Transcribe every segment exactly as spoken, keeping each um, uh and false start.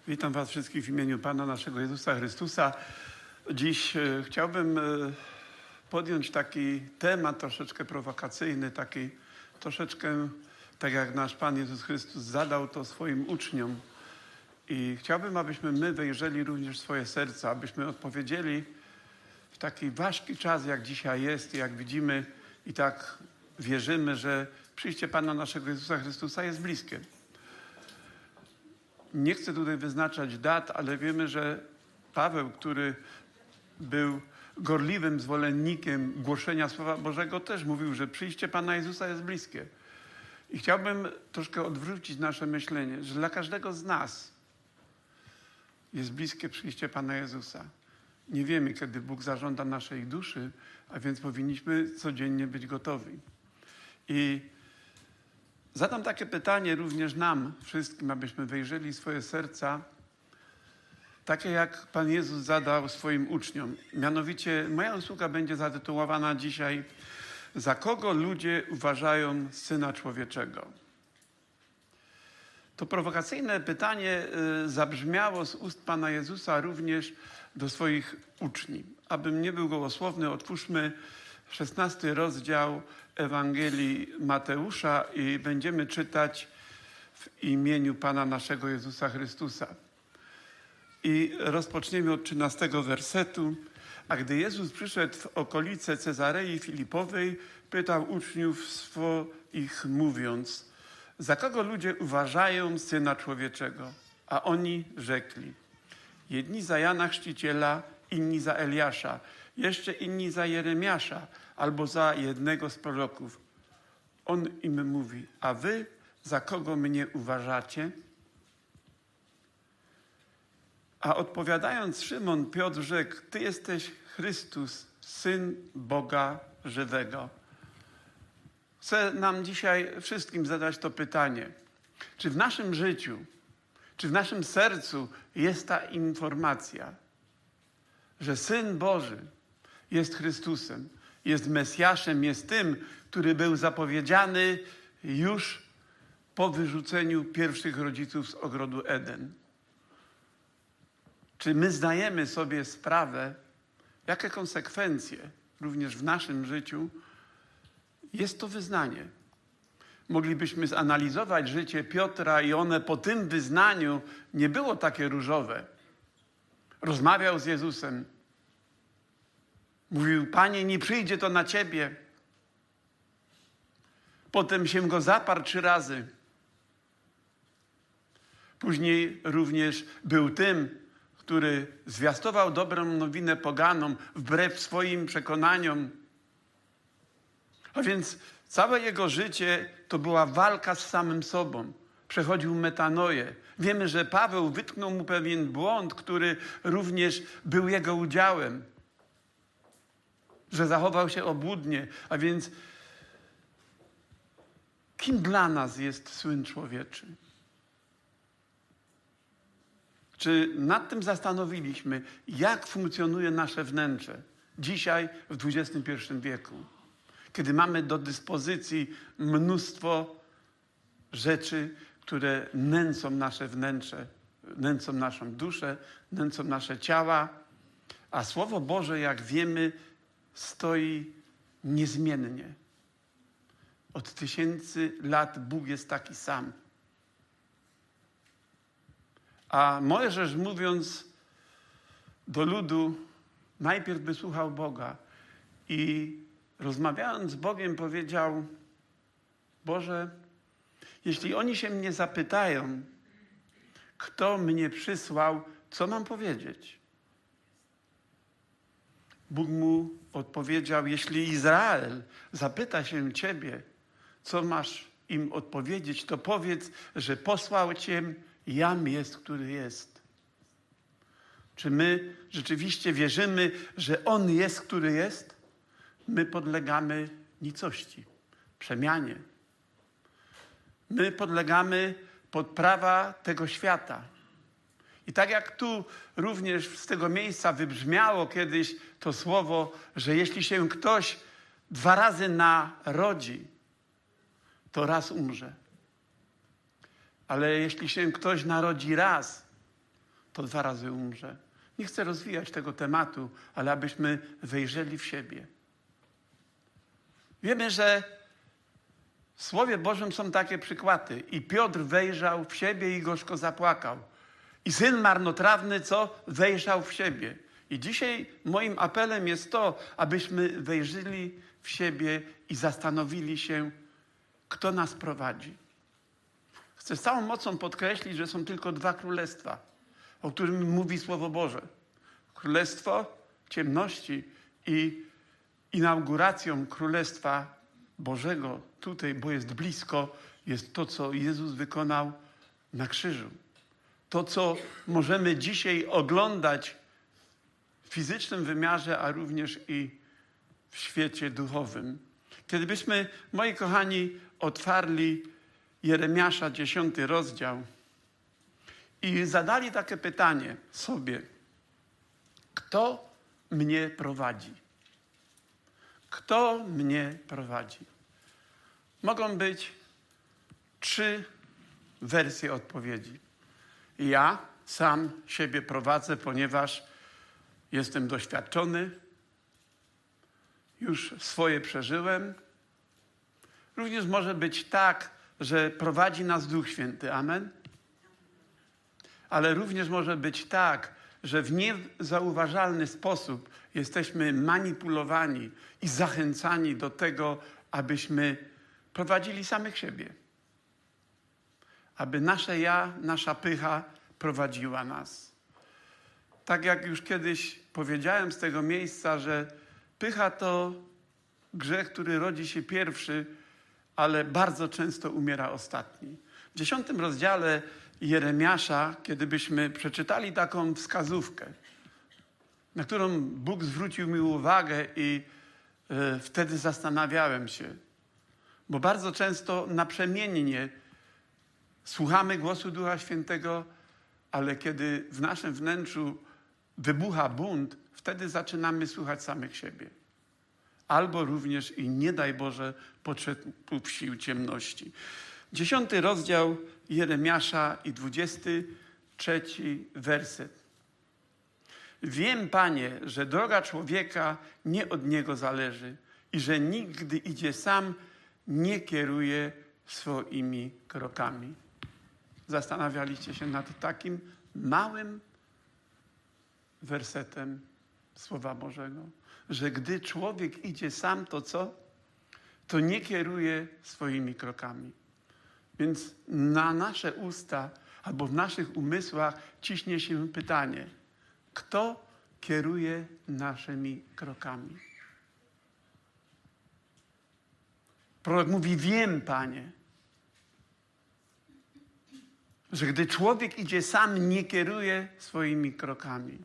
Witam Was wszystkich w imieniu Pana naszego Jezusa Chrystusa. Dziś e, chciałbym e, podjąć taki temat troszeczkę prowokacyjny, taki troszeczkę tak jak nasz Pan Jezus Chrystus zadał to swoim uczniom. I chciałbym, abyśmy my wejrzeli również w swoje serca, abyśmy odpowiedzieli w taki ważki czas, jak dzisiaj jest, jak widzimy i tak wierzymy, że przyjście Pana naszego Jezusa Chrystusa jest bliskie. Nie chcę tutaj wyznaczać dat, ale wiemy, że Paweł, który był gorliwym zwolennikiem głoszenia Słowa Bożego, też mówił, że przyjście Pana Jezusa jest bliskie. I chciałbym troszkę odwrócić nasze myślenie, że dla każdego z nas jest bliskie przyjście Pana Jezusa. Nie wiemy, kiedy Bóg zażąda naszej duszy, a więc powinniśmy codziennie być gotowi. I zadam takie pytanie również nam wszystkim, abyśmy wejrzeli w swoje serca, takie jak Pan Jezus zadał swoim uczniom. Mianowicie moja usługa będzie zatytułowana dzisiaj: za kogo ludzie uważają Syna Człowieczego? To prowokacyjne pytanie zabrzmiało z ust Pana Jezusa również do swoich uczniów. Abym nie był gołosłowny, otwórzmy szesnasty rozdział Ewangelii Mateusza i będziemy czytać w imieniu Pana naszego Jezusa Chrystusa. I rozpoczniemy od trzynastego wersetu. A gdy Jezus przyszedł w okolice Cezarei Filipowej, pytał uczniów swoich, mówiąc: za kogo ludzie uważają Syna Człowieczego? A oni rzekli: jedni za Jana Chrzciciela, inni za Eliasza, jeszcze inni za Jeremiasza, albo za jednego z proroków. On im mówi: a wy za kogo mnie uważacie? A odpowiadając, Szymon Piotr rzekł: ty jesteś Chrystus, Syn Boga żywego. Chcę nam dzisiaj wszystkim zadać to pytanie. Czy w naszym życiu, czy w naszym sercu jest ta informacja, że Syn Boży jest Chrystusem, jest Mesjaszem, jest tym, który był zapowiedziany już po wyrzuceniu pierwszych rodziców z ogrodu Eden? Czy my zdajemy sobie sprawę, jakie konsekwencje również w naszym życiu jest to wyznanie? Moglibyśmy zanalizować życie Piotra i one po tym wyznaniu nie było takie różowe. Rozmawiał z Jezusem. Mówił: Panie, nie przyjdzie to na Ciebie. Potem się go zaparł trzy razy. Później również był tym, który zwiastował dobrą nowinę poganom wbrew swoim przekonaniom. A więc całe jego życie to była walka z samym sobą. Przechodził metanoję. Wiemy, że Paweł wytknął mu pewien błąd, który również był jego udziałem. Że zachował się obłudnie. A więc kim dla nas jest Syn Człowieczy? Czy nad tym zastanowiliśmy, jak funkcjonuje nasze wnętrze dzisiaj w dwudziestym pierwszym wieku? Kiedy mamy do dyspozycji mnóstwo rzeczy, które nęcą nasze wnętrze, nęcą naszą duszę, nęcą nasze ciała, a Słowo Boże, jak wiemy, stoi niezmiennie. Od tysięcy lat Bóg jest taki sam. A Mojżesz, mówiąc do ludu, najpierw wysłuchał Boga i rozmawiając z Bogiem powiedział: Boże, jeśli oni się mnie zapytają, kto mnie przysłał, co mam powiedzieć? Bóg mu odpowiedział: jeśli Izrael zapyta się Ciebie, co masz im odpowiedzieć, to powiedz, że posłał Cię Jam jest, który jest. Czy my rzeczywiście wierzymy, że On jest, który jest? My podlegamy nicości, przemianie. My podlegamy pod prawa tego świata. I tak jak tu również z tego miejsca wybrzmiało kiedyś to słowo, że jeśli się ktoś dwa razy narodzi, to raz umrze. Ale jeśli się ktoś narodzi raz, to dwa razy umrze. Nie chcę rozwijać tego tematu, ale abyśmy wejrzeli w siebie. Wiemy, że w Słowie Bożym są takie przykłady. I Piotr wejrzał w siebie i gorzko zapłakał. I syn marnotrawny, co? Wejrzał w siebie. I dzisiaj moim apelem jest to, abyśmy wejrzyli w siebie i zastanowili się, kto nas prowadzi. Chcę z całą mocą podkreślić, że są tylko dwa królestwa, o którym mówi Słowo Boże. Królestwo ciemności i inauguracją Królestwa Bożego tutaj, bo jest blisko, jest to, co Jezus wykonał na krzyżu. To, co możemy dzisiaj oglądać w fizycznym wymiarze, a również i w świecie duchowym. Kiedybyśmy, moi kochani, otwarli Jeremiasza, dziesiąty rozdział i zadali takie pytanie sobie. Kto mnie prowadzi? Kto mnie prowadzi? Mogą być trzy wersje odpowiedzi. Ja sam siebie prowadzę, ponieważ jestem doświadczony, już swoje przeżyłem. Również może być tak, że prowadzi nas Duch Święty. Amen? Ale również może być tak, że w niezauważalny sposób jesteśmy manipulowani i zachęcani do tego, abyśmy prowadzili samych siebie. Aby nasze ja, nasza pycha prowadziła nas. Tak jak już kiedyś powiedziałem z tego miejsca, że pycha to grzech, który rodzi się pierwszy, ale bardzo często umiera ostatni. W dziesiątym rozdziale Jeremiasza, kiedy byśmy przeczytali taką wskazówkę, na którą Bóg zwrócił mi uwagę i y, wtedy zastanawiałem się, bo bardzo często naprzemiennie słuchamy głosu Ducha Świętego, ale kiedy w naszym wnętrzu wybucha bunt, wtedy zaczynamy słuchać samych siebie. Albo również i nie daj Boże potrzebów sił ciemności. Dziesiąty rozdział Jeremiasza i dwudziesty trzeci werset. Wiem, Panie, że droga człowieka nie od niego zależy i że nigdy idzie sam, nie kieruje swoimi krokami. Zastanawialiście się nad takim małym wersetem Słowa Bożego, że gdy człowiek idzie sam, to co? To nie kieruje swoimi krokami. Więc na nasze usta albo w naszych umysłach ciśnie się pytanie, kto kieruje naszymi krokami? Prorok mówi, wiem, Panie, że gdy człowiek idzie sam, nie kieruje swoimi krokami.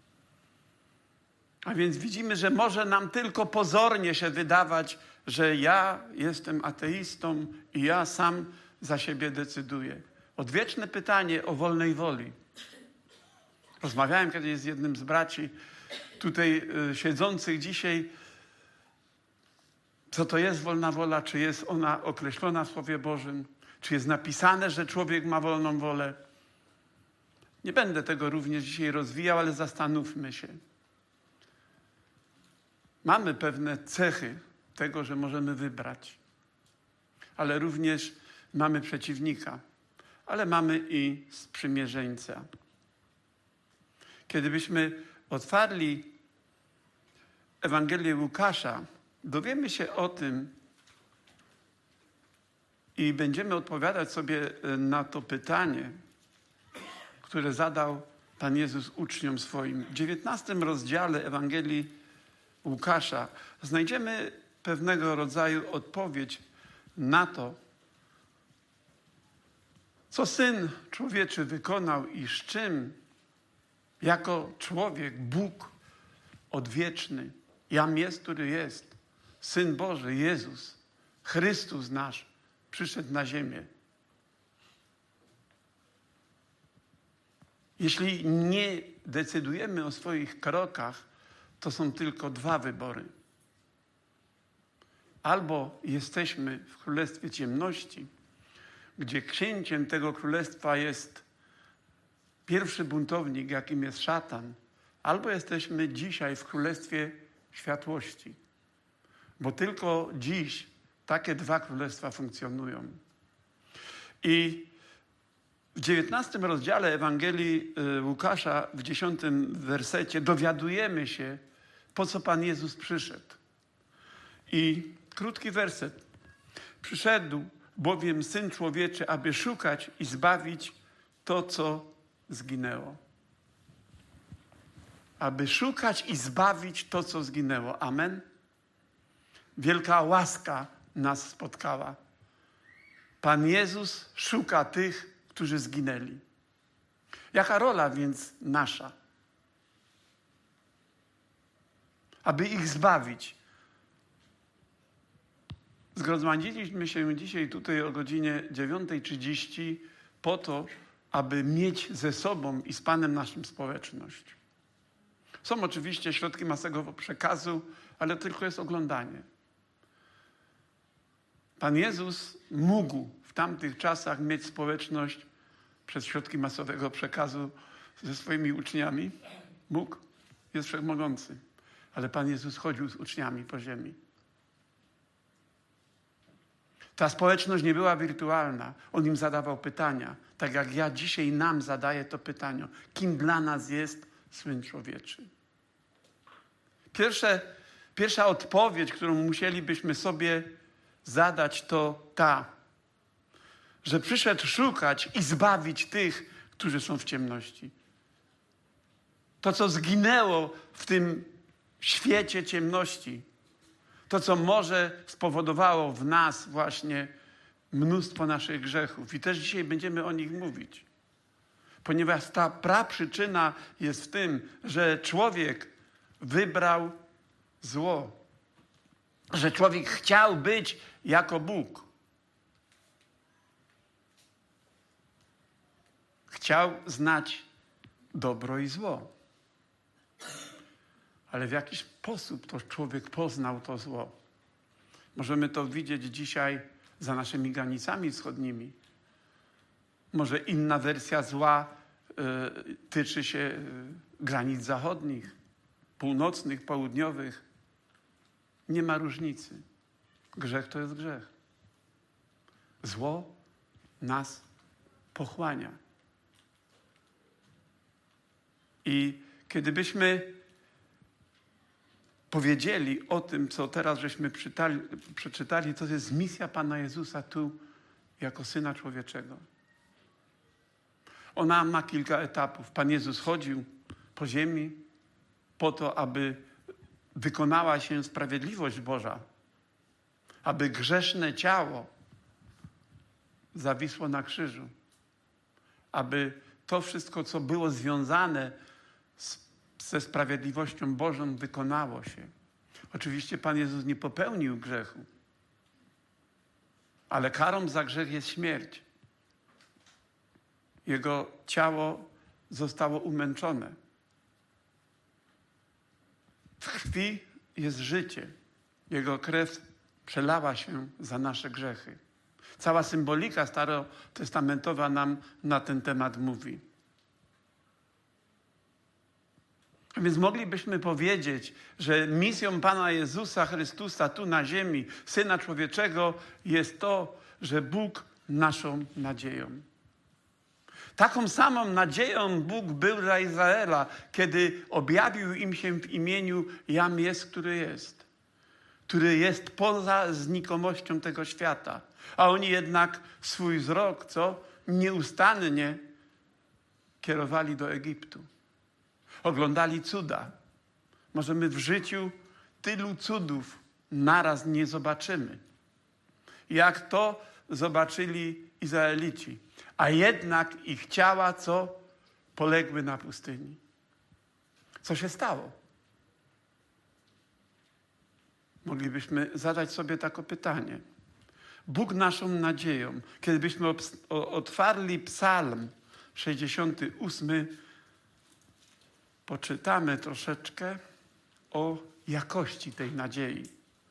A więc widzimy, że może nam tylko pozornie się wydawać, że ja jestem ateistą i ja sam za siebie decyduję. Odwieczne pytanie o wolnej woli. Rozmawiałem kiedyś z jednym z braci tutaj y, siedzących dzisiaj, co to jest wolna wola, czy jest ona określona w Słowie Bożym, czy jest napisane, że człowiek ma wolną wolę. Nie będę tego również dzisiaj rozwijał, ale zastanówmy się. Mamy pewne cechy tego, że możemy wybrać, ale również mamy przeciwnika, ale mamy i sprzymierzeńca. Kiedybyśmy otwarli Ewangelię Łukasza, dowiemy się o tym i będziemy odpowiadać sobie na to pytanie, które zadał Pan Jezus uczniom swoim. W dziewiętnastym rozdziale Ewangelii Łukasza znajdziemy pewnego rodzaju odpowiedź na to, co Syn Człowieczy wykonał i z czym jako człowiek, Bóg odwieczny, jam jest, który jest, Syn Boży, Jezus, Chrystus nasz, przyszedł na ziemię. Jeśli nie decydujemy o swoich krokach, to są tylko dwa wybory. Albo jesteśmy w królestwie ciemności, gdzie księciem tego królestwa jest pierwszy buntownik, jakim jest szatan, albo jesteśmy dzisiaj w królestwie światłości. Bo tylko dziś takie dwa królestwa funkcjonują. I w dziewiętnastym rozdziale Ewangelii Łukasza, w dziesiątym wersecie, dowiadujemy się, po co Pan Jezus przyszedł. I krótki werset. Przyszedł bowiem Syn Człowieczy, aby szukać i zbawić to, co zginęło. Aby szukać i zbawić to, co zginęło. Amen. Wielka łaska nas spotkała. Pan Jezus szuka tych, którzy zginęli. Jaka rola więc nasza? Aby ich zbawić. Zgromadziliśmy się dzisiaj tutaj o godzinie dziewiątej trzydzieści po to, aby mieć ze sobą i z Panem naszą społeczność. Są oczywiście środki masowego przekazu, ale tylko jest oglądanie. Pan Jezus mógł w tamtych czasach mieć społeczność przez środki masowego przekazu ze swoimi uczniami. Mógł, jest wszechmogący. Ale Pan Jezus chodził z uczniami po ziemi. Ta społeczność nie była wirtualna. On im zadawał pytania. Tak jak ja dzisiaj nam zadaję to pytanie. Kim dla nas jest Syn Człowieczy? Pierwsze, pierwsza odpowiedź, którą musielibyśmy sobie zadać, to ta, że przyszedł szukać i zbawić tych, którzy są w ciemności. To, co zginęło w tym świecie ciemności, to, co może spowodowało w nas właśnie mnóstwo naszych grzechów. I też dzisiaj będziemy o nich mówić. Ponieważ ta praprzyczyna jest w tym, że człowiek wybrał zło. Że człowiek chciał być jako Bóg. Chciał znać dobro i zło. Ale w jaki sposób to człowiek poznał to zło? Możemy to widzieć dzisiaj za naszymi granicami wschodnimi. Może inna wersja zła y, tyczy się y, granic zachodnich, północnych, południowych. Nie ma różnicy. Grzech to jest grzech. Zło nas pochłania. I kiedybyśmy powiedzieli o tym, co teraz żeśmy czytali, przeczytali, to jest misja Pana Jezusa tu jako Syna Człowieczego. Ona ma kilka etapów. Pan Jezus chodził po ziemi po to, aby wykonała się sprawiedliwość Boża, aby grzeszne ciało zawisło na krzyżu, aby to wszystko, co było związane z, ze sprawiedliwością Bożą, wykonało się. Oczywiście Pan Jezus nie popełnił grzechu, ale karą za grzech jest śmierć. Jego ciało zostało umęczone. W krwi jest życie. Jego krew przelała się za nasze grzechy. Cała symbolika starotestamentowa nam na ten temat mówi. A więc moglibyśmy powiedzieć, że misją Pana Jezusa Chrystusa tu na ziemi, Syna Człowieczego, jest to, że Bóg naszą nadzieją. Taką samą nadzieją Bóg był dla Izraela, kiedy objawił im się w imieniu Jam jest, który jest. Który jest poza znikomością tego świata. A oni jednak swój wzrok, co? Nieustannie kierowali do Egiptu. Oglądali cuda. Może my w życiu tylu cudów naraz nie zobaczymy. Jak to zobaczyli Izraelici. A jednak ich ciała, co? Poległy na pustyni. Co się stało? Moglibyśmy zadać sobie takie pytanie. Bóg naszą nadzieją. Kiedybyśmy otwarli Psalm sześćdziesiąty ósmy, poczytamy troszeczkę o jakości tej nadziei.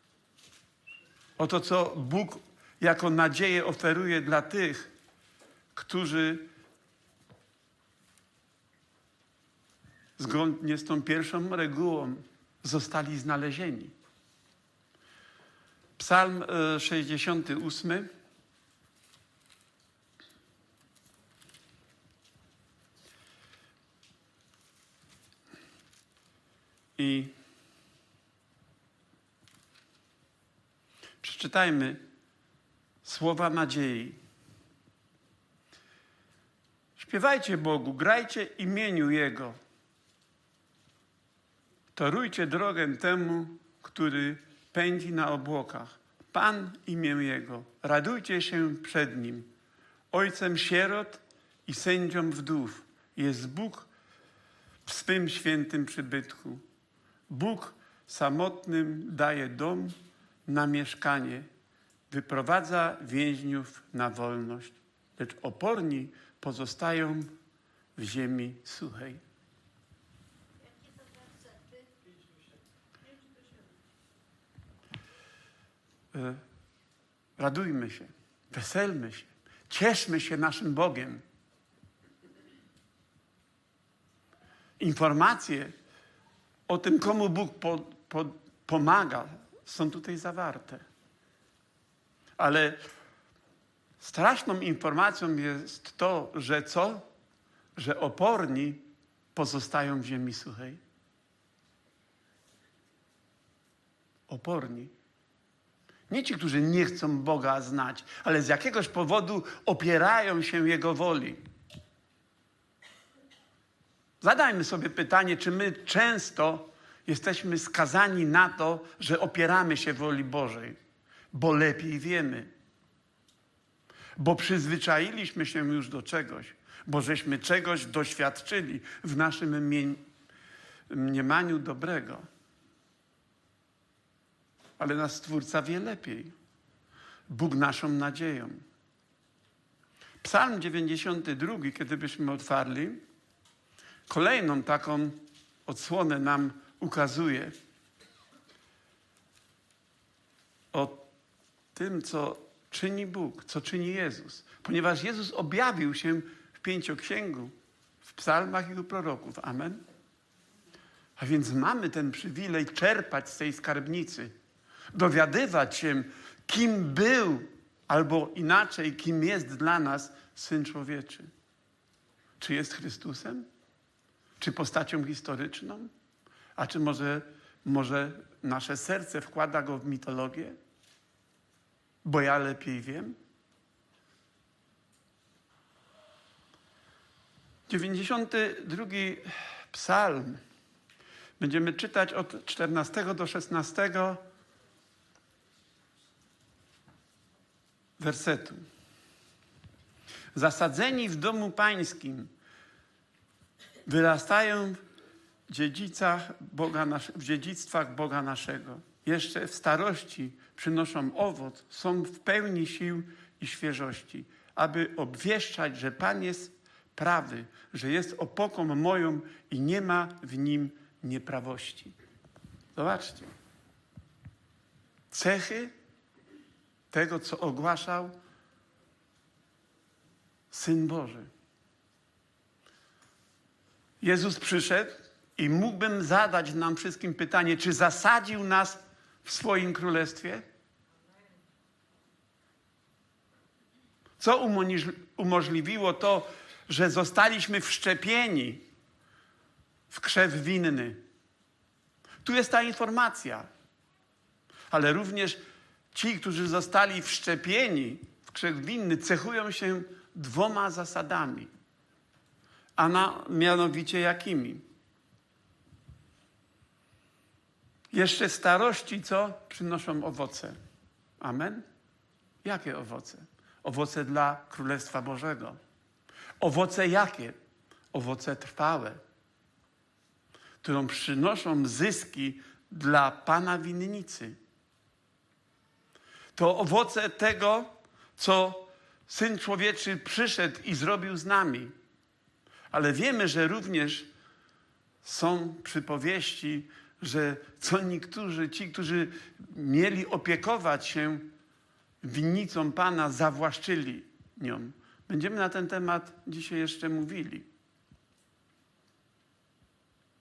O to, co Bóg jako nadzieję oferuje dla tych, którzy zgodnie z tą pierwszą regułą zostali znalezieni. Psalm sześćdziesiąty ósmy. I przeczytajmy słowa nadziei. Śpiewajcie Bogu, grajcie imieniu Jego. Torujcie drogę temu, który pędzi na obłokach. Pan imię Jego. Radujcie się przed Nim. Ojcem sierot i sędzią wdów jest Bóg w swym świętym przybytku. Bóg samotnym daje dom na mieszkanie. Wyprowadza więźniów na wolność. Lecz oporni pozostają w ziemi suchej. Radujmy się, weselmy się, cieszmy się naszym Bogiem. Informacje o tym, komu Bóg po, po, pomaga, są tutaj zawarte. Ale straszną informacją jest to, że co? Że oporni pozostają w ziemi suchej. Oporni. Nie ci, którzy nie chcą Boga znać, ale z jakiegoś powodu opierają się Jego woli. Zadajmy sobie pytanie, czy my często jesteśmy skazani na to, że opieramy się woli Bożej, bo lepiej wiemy. Bo przyzwyczailiśmy się już do czegoś, bo żeśmy czegoś doświadczyli w naszym mniemaniu dobrego. Ale nasz Stwórca wie lepiej. Bóg naszą nadzieją. Psalm dziewięćdziesiąty drugi, kiedy byśmy otwarli, kolejną taką odsłonę nam ukazuje o tym, co czyni Bóg, co czyni Jezus. Ponieważ Jezus objawił się w pięcioksięgu, w psalmach i u proroków. Amen. A więc mamy ten przywilej czerpać z tej skarbnicy. Dowiadywać się, kim był, albo inaczej, kim jest dla nas Syn Człowieczy. Czy jest Chrystusem? Czy postacią historyczną? A czy może, może nasze serce wkłada go w mitologię? Bo ja lepiej wiem. dziewięćdziesiąty drugi psalm. Będziemy czytać od czternastego do szesnastego wersetu. Zasadzeni w domu pańskim wyrastają w dziedzicach Boga nasze, w dziedzictwach Boga naszego. Jeszcze w starości przynoszą owoc, są w pełni sił i świeżości, aby obwieszczać, że Pan jest prawy, że jest opoką moją i nie ma w nim nieprawości. Zobaczcie. Cechy tego, co ogłaszał Syn Boży. Jezus przyszedł i mógłbym zadać nam wszystkim pytanie, czy zasadził nas w swoim królestwie? Co umożliwiło to, że zostaliśmy wszczepieni w krzew winny? Tu jest ta informacja. Ale również ci, którzy zostali wszczepieni w krzew winny, cechują się dwoma zasadami. A na, mianowicie jakimi? Jeszcze starości, co? Przynoszą owoce. Amen? Jakie owoce? Owoce dla Królestwa Bożego. Owoce jakie? Owoce trwałe, którą przynoszą zyski dla Pana winnicy. To owoce tego, co Syn Człowieczy przyszedł i zrobił z nami. Ale wiemy, że również są przypowieści, że co niektórzy, ci, którzy mieli opiekować się winnicą Pana, zawłaszczyli nią. Będziemy na ten temat dzisiaj jeszcze mówili.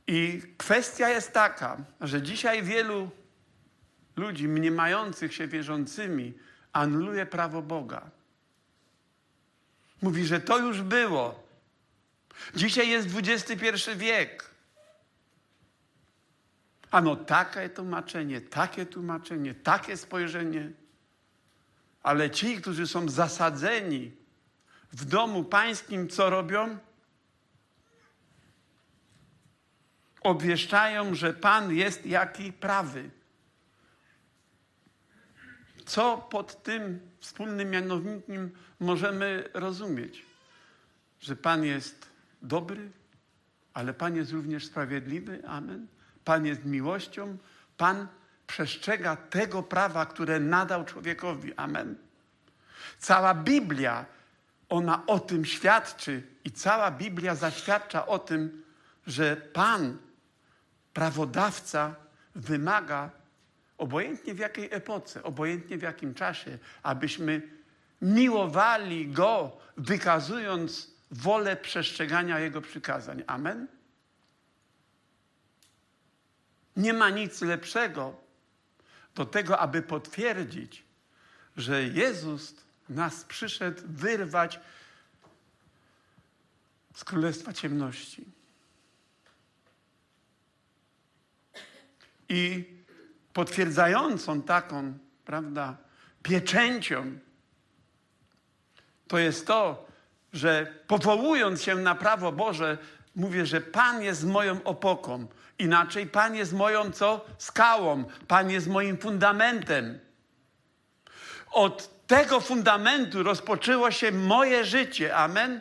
I kwestia jest taka, że dzisiaj wielu ludzi mniemających się wierzącymi anuluje prawo Boga. Mówi, że to już było. Dzisiaj jest dwudziesty pierwszy wiek. Ano takie tłumaczenie, takie tłumaczenie, takie spojrzenie. Ale ci, którzy są zasadzeni w domu pańskim, co robią? Obwieszczają, że Pan jest jaki prawy. Co pod tym wspólnym mianownikiem możemy rozumieć? Że Pan jest dobry, ale Pan jest również sprawiedliwy. Amen. Pan jest miłością. Pan przestrzega tego prawa, które nadał człowiekowi. Amen. Cała Biblia, ona o tym świadczy i cała Biblia zaświadcza o tym, że Pan, prawodawca, wymaga, obojętnie w jakiej epoce, obojętnie w jakim czasie, abyśmy miłowali Go, wykazując wolę przestrzegania Jego przykazań. Amen? Nie ma nic lepszego do tego, aby potwierdzić, że Jezus nas przyszedł wyrwać z królestwa ciemności. I potwierdzającą taką, prawda, pieczęcią to jest to, że powołując się na prawo Boże, mówię, że Pan jest moją opoką. Inaczej Pan jest moją co? Skałą. Pan jest moim fundamentem. Od tego fundamentu rozpoczęło się moje życie. Amen?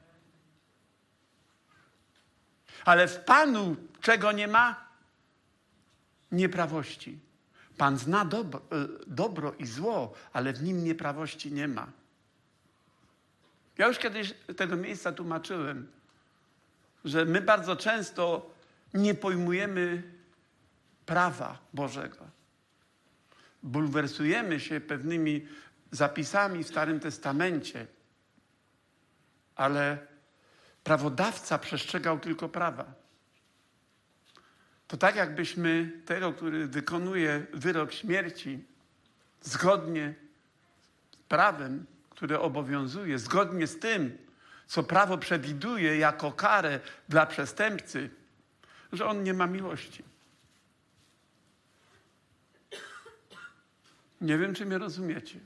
Ale w Panu czego nie ma? Nieprawości. Pan zna dobro, dobro i zło, ale w nim nieprawości nie ma. Ja już kiedyś tego miejsca tłumaczyłem, że my bardzo często nie pojmujemy prawa Bożego. Bulwersujemy się pewnymi zapisami w Starym Testamencie, ale prawodawca przestrzegał tylko prawa. To tak jakbyśmy tego, który wykonuje wyrok śmierci zgodnie z prawem, które obowiązuje, zgodnie z tym, co prawo przewiduje jako karę dla przestępcy, że on nie ma miłości. Nie wiem, czy mnie rozumiecie.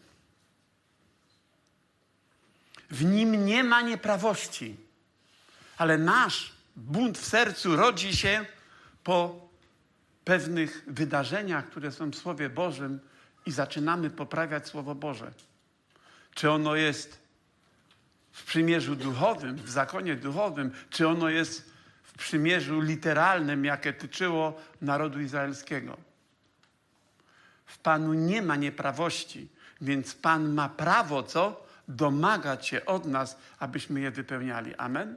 W nim nie ma nieprawości, ale nasz bunt w sercu rodzi się po pewnych wydarzeniach, które są w Słowie Bożym i zaczynamy poprawiać Słowo Boże. Czy ono jest w przymierzu duchowym, w zakonie duchowym, czy ono jest w przymierzu literalnym, jakie tyczyło narodu izraelskiego. W Panu nie ma nieprawości, więc Pan ma prawo, co? Domagać się od nas, abyśmy je wypełniali. Amen?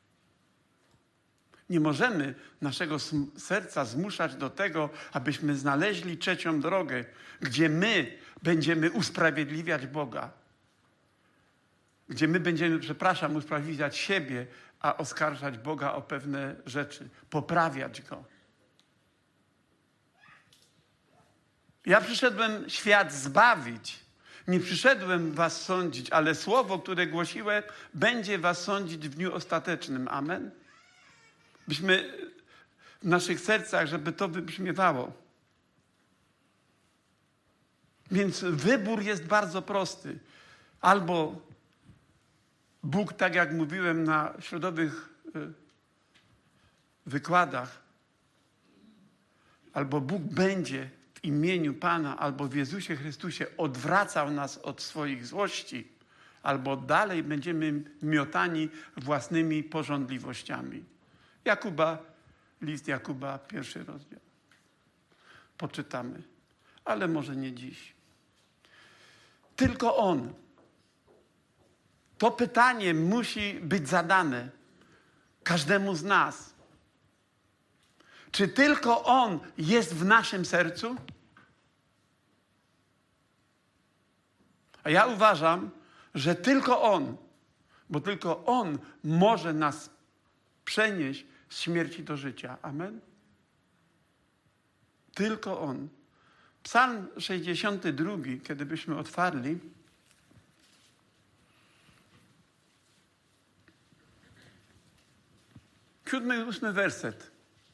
Nie możemy naszego serca zmuszać do tego, abyśmy znaleźli trzecią drogę, gdzie my będziemy usprawiedliwiać Boga. Gdzie my będziemy, przepraszam, usprawiedliwiać siebie, a oskarżać Boga o pewne rzeczy. Poprawiać Go. Ja przyszedłem świat zbawić. Nie przyszedłem was sądzić, ale słowo, które głosiłem, będzie was sądzić w dniu ostatecznym. Amen? Byśmy w naszych sercach, żeby to wybrzmiewało. Więc wybór jest bardzo prosty. Albo Bóg, tak jak mówiłem na środowych wykładach, albo Bóg będzie w imieniu Pana, albo w Jezusie Chrystusie odwracał nas od swoich złości, albo dalej będziemy miotani własnymi pożądliwościami. Jakuba, list Jakuba, pierwszy rozdział. Poczytamy, ale może nie dziś. Tylko On. To pytanie musi być zadane każdemu z nas. Czy tylko On jest w naszym sercu? A ja uważam, że tylko On, bo tylko On może nas przenieść z śmierci do życia. Amen? Tylko On. Psalm sześćdziesiąty drugi, kiedy byśmy otwarli, siódmy i ósmy werset.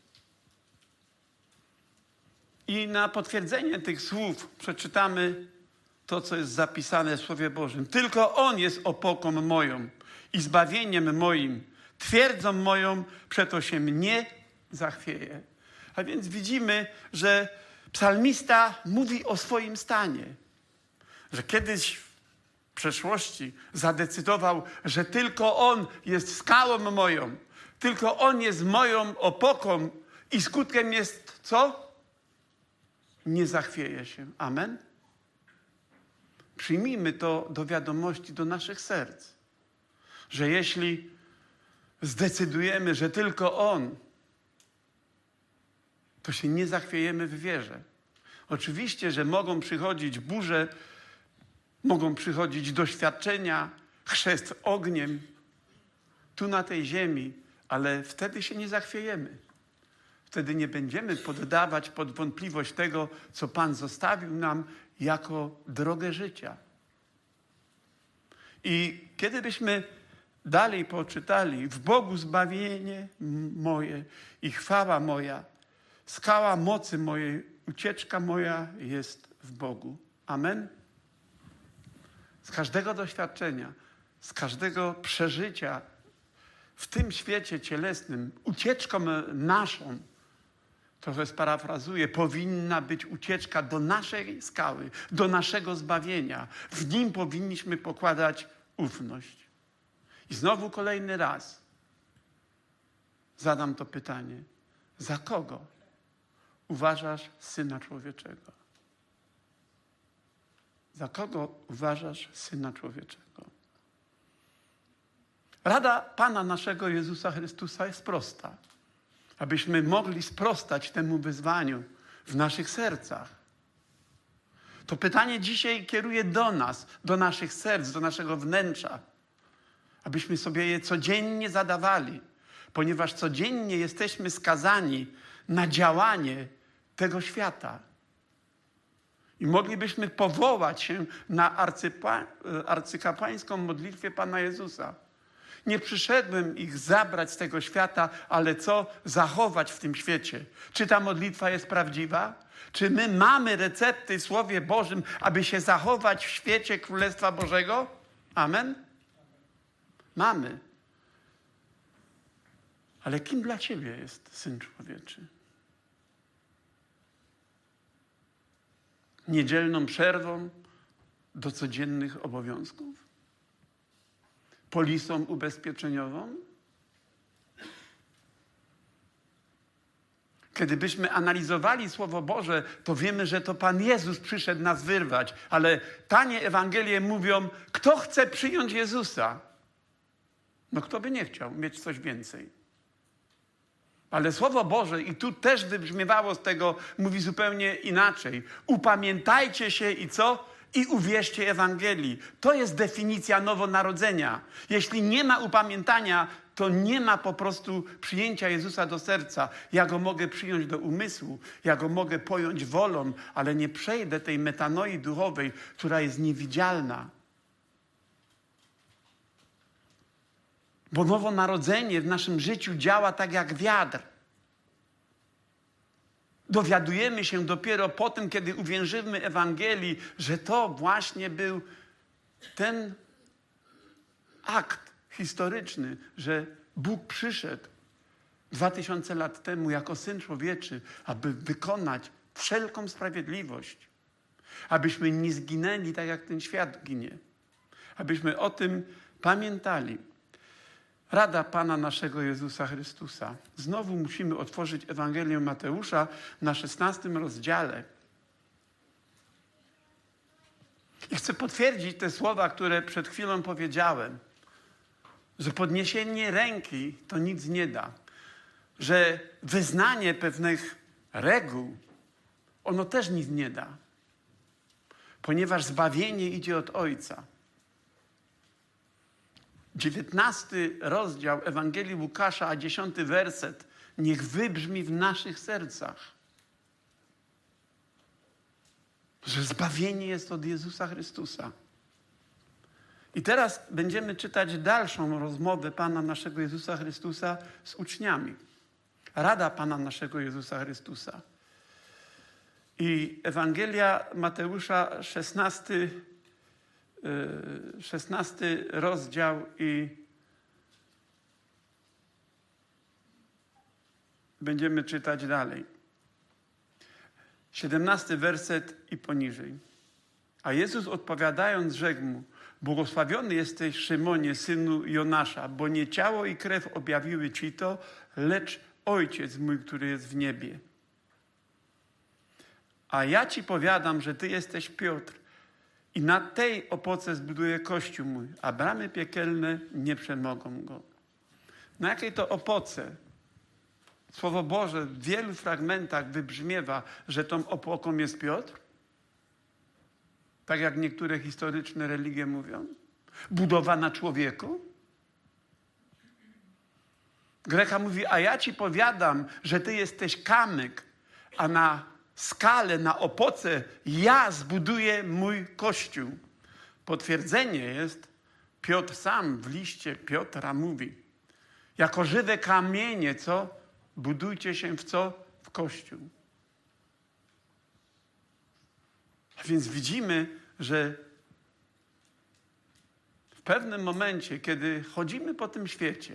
I na potwierdzenie tych słów przeczytamy to, co jest zapisane w Słowie Bożym. Tylko On jest opoką moją i zbawieniem moim, twierdzą moją, przeto się mnie zachwieje. A więc widzimy, że psalmista mówi o swoim stanie. Że kiedyś w przeszłości zadecydował, że tylko On jest skałą moją, tylko On jest moją opoką i skutkiem jest co? Nie zachwieje się. Amen? Przyjmijmy to do wiadomości, do naszych serc. Że jeśli zdecydujemy, że tylko On, to się nie zachwiejemy w wierze. Oczywiście, że mogą przychodzić burze, mogą przychodzić doświadczenia, chrzest ogniem tu na tej ziemi, ale wtedy się nie zachwiejemy. Wtedy nie będziemy poddawać pod wątpliwość tego, co Pan zostawił nam jako drogę życia. I kiedy byśmy dalej poczytali, w Bogu zbawienie moje i chwała moja, skała mocy mojej, ucieczka moja jest w Bogu. Amen? Z każdego doświadczenia, z każdego przeżycia w tym świecie cielesnym, ucieczką naszą, trochę sparafrazuję, powinna być ucieczka do naszej skały, do naszego zbawienia. W Nim powinniśmy pokładać ufność. I znowu kolejny raz zadam to pytanie. Za kogo uważasz Syna Człowieczego? Za kogo uważasz Syna Człowieczego? Rada Pana naszego Jezusa Chrystusa jest prosta. Abyśmy mogli sprostać temu wyzwaniu w naszych sercach. To pytanie dzisiaj kieruje do nas, do naszych serc, do naszego wnętrza. Abyśmy sobie je codziennie zadawali, ponieważ codziennie jesteśmy skazani na działanie tego świata. I moglibyśmy powołać się na arcypa, arcykapłańską modlitwę Pana Jezusa. Nie przyszedłem ich zabrać z tego świata, ale co? Zachować w tym świecie. Czy ta modlitwa jest prawdziwa? Czy my mamy recepty w Słowie Bożym, aby się zachować w świecie Królestwa Bożego? Amen? Mamy. Ale kim dla Ciebie jest Syn Człowieczy? Niedzielną przerwą do codziennych obowiązków? Polisą ubezpieczeniową? Kiedy byśmy analizowali Słowo Boże, to wiemy, że to Pan Jezus przyszedł nas wyrwać. Ale tanie Ewangelie mówią, kto chce przyjąć Jezusa? No kto by nie chciał mieć coś więcej? Ale Słowo Boże, i tu też wybrzmiewało z tego, mówi zupełnie inaczej. Upamiętajcie się i co? I uwierzcie Ewangelii. To jest definicja nowonarodzenia. Jeśli nie ma upamiętania, to nie ma po prostu przyjęcia Jezusa do serca. Ja Go mogę przyjąć do umysłu, ja Go mogę pojąć wolą, ale nie przejdę tej metanoi duchowej, która jest niewidzialna. Bo nowonarodzenie w naszym życiu działa tak jak wiatr. Dowiadujemy się dopiero po tym, kiedy uwierzymy Ewangelii, że to właśnie był ten akt historyczny, że Bóg przyszedł dwa tysiące lat temu jako Syn Człowieczy, aby wykonać wszelką sprawiedliwość. Abyśmy nie zginęli tak, jak ten świat ginie. Abyśmy o tym pamiętali. Rada Pana naszego Jezusa Chrystusa. Znowu musimy otworzyć Ewangelię Mateusza na szesnastym rozdziale. I chcę potwierdzić te słowa, które przed chwilą powiedziałem. Że podniesienie ręki to nic nie da. Że wyznanie pewnych reguł, ono też nic nie da. Ponieważ zbawienie idzie od Ojca. dziewiętnasty rozdział Ewangelii Łukasza, a dziesiąty werset niech wybrzmi w naszych sercach, że zbawienie jest od Jezusa Chrystusa. I teraz będziemy czytać dalszą rozmowę Pana naszego Jezusa Chrystusa z uczniami. Rada Pana naszego Jezusa Chrystusa. I Ewangelia Mateusza, szesnasty, szesnasty rozdział i będziemy czytać dalej. siedemnasty werset i poniżej. A Jezus odpowiadając rzekł mu: błogosławiony jesteś, Szymonie, synu Jonasza, bo nie ciało i krew objawiły ci to, lecz Ojciec mój, który jest w niebie. A ja ci powiadam, że ty jesteś Piotr i na tej opoce zbuduję Kościół mój, a bramy piekielne nie przemogą go. Na jakiej to opoce? Słowo Boże w wielu fragmentach wybrzmiewa, że tą opoką jest Piotr. Tak jak niektóre historyczne religie mówią. Budowa na człowieku. Greka mówi, a ja ci powiadam, że ty jesteś kamyk, a na skalę, na opoce ja zbuduję mój Kościół. Potwierdzenie jest, Piotr sam w liście Piotra mówi, jako żywe kamienie, co? Budujcie się w co? W Kościół. A więc widzimy, że w pewnym momencie, kiedy chodzimy po tym świecie,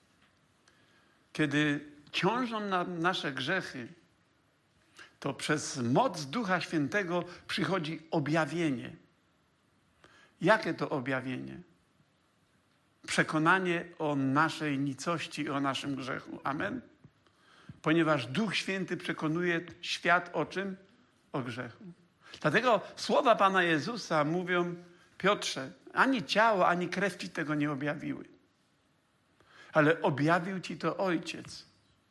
kiedy ciążą nam nasze grzechy, to przez moc Ducha Świętego przychodzi objawienie. Jakie to objawienie? Przekonanie o naszej nicości i o naszym grzechu. Amen? Ponieważ Duch Święty przekonuje świat o czym? O grzechu. Dlatego słowa Pana Jezusa mówią, Piotrze, ani ciało, ani krew ci tego nie objawiły. Ale objawił ci to Ojciec.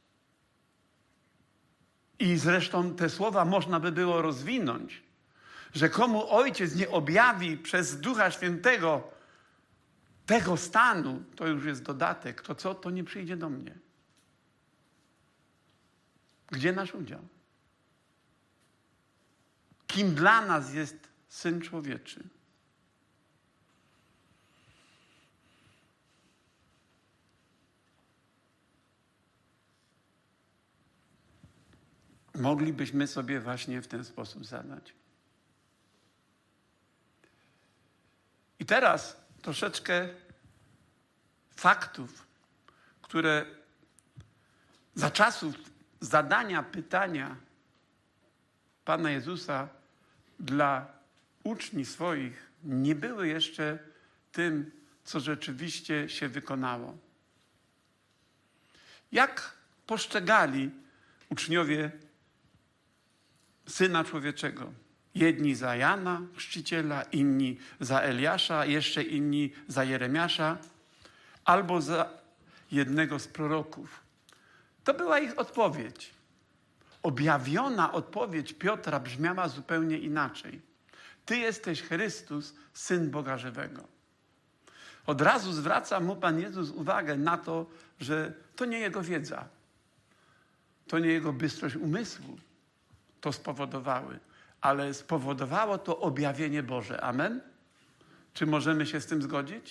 I zresztą te słowa można by było rozwinąć, że komu Ojciec nie objawi przez Ducha Świętego tego stanu, to już jest dodatek. To co? To nie przyjdzie do mnie. Gdzie nasz udział? Kim dla nas jest Syn Człowieczy? Moglibyśmy sobie właśnie w ten sposób zadać. I teraz troszeczkę faktów, które za czasów zadania pytania Pana Jezusa dla uczniów swoich nie były jeszcze tym, co rzeczywiście się wykonało. Jak postrzegali uczniowie Syna Człowieczego? Jedni za Jana Chrzciciela, inni za Eliasza, jeszcze inni za Jeremiasza, albo za jednego z proroków. To była ich odpowiedź. Objawiona odpowiedź Piotra brzmiała zupełnie inaczej. Ty jesteś Chrystus, Syn Boga żywego. Od razu zwraca mu Pan Jezus uwagę na to, że to nie jego wiedza, to nie jego bystrość umysłu to spowodowały, ale spowodowało to objawienie Boże. Amen? Czy możemy się z tym zgodzić?